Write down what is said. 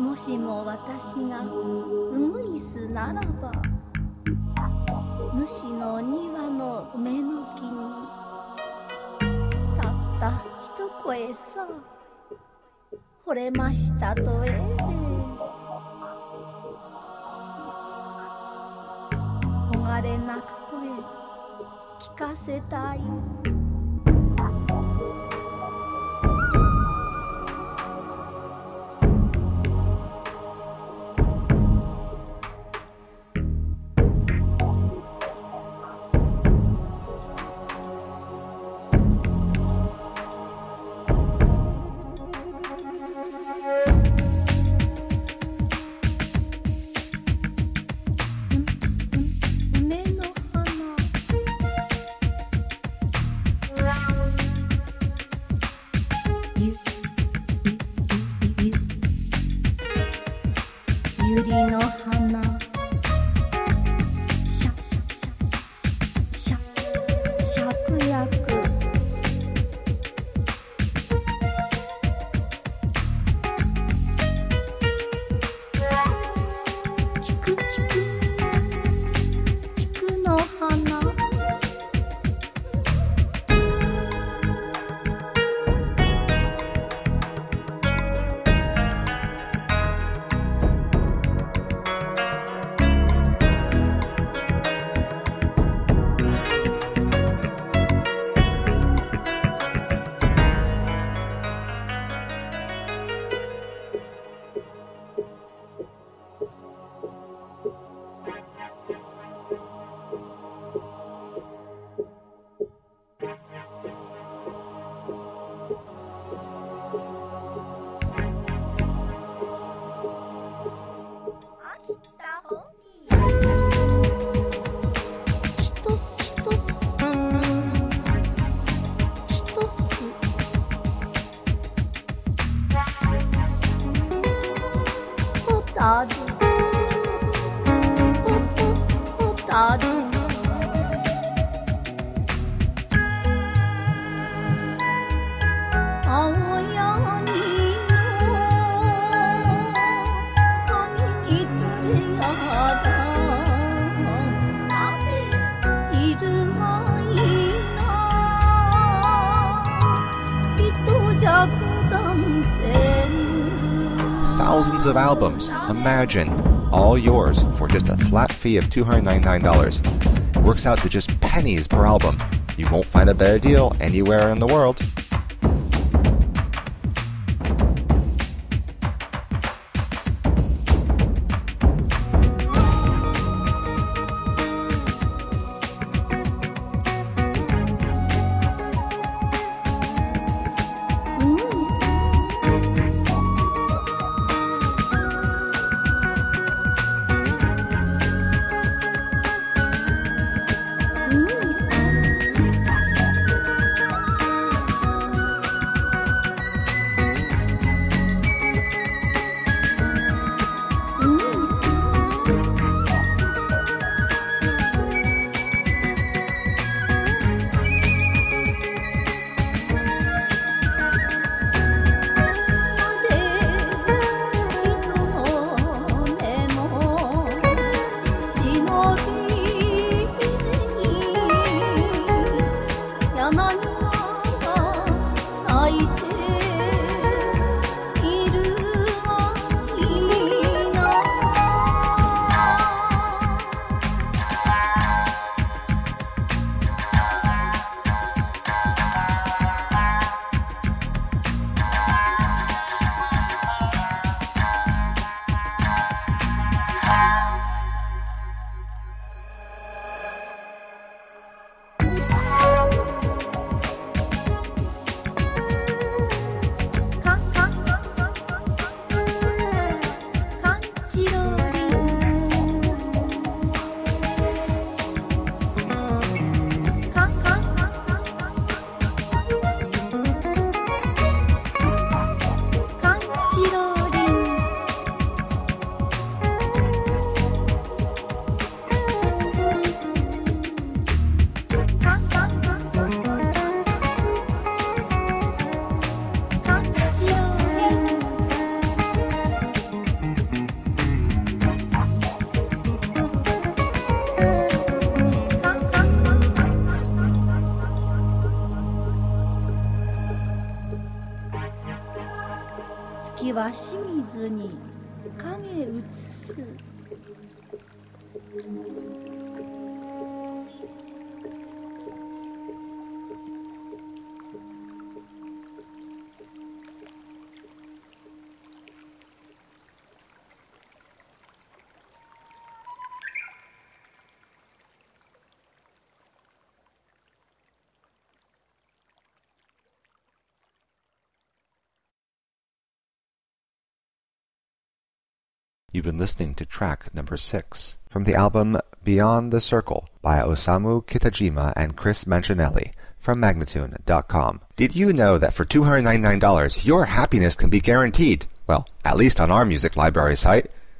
もしも私がウグイスならば、主の庭の梅の木にたった一声さ、惚れましたと焦れ泣く声聞かせたい。百合の花シャシャシャクヤクキクキクキクの花 Thousands of albums, imagine, all yours for just a flat fee of $299. It works out to just pennies per album. You won't find a better deal anywhere in the world. 足水に影映す。 You've been listening to track number 6 from the album Beyond the Circle by Osamu Kitajima and Chris Mancinelli from Magnatune.com. Did you know that for $299 your happiness can be guaranteed? Well, at least on our music library site.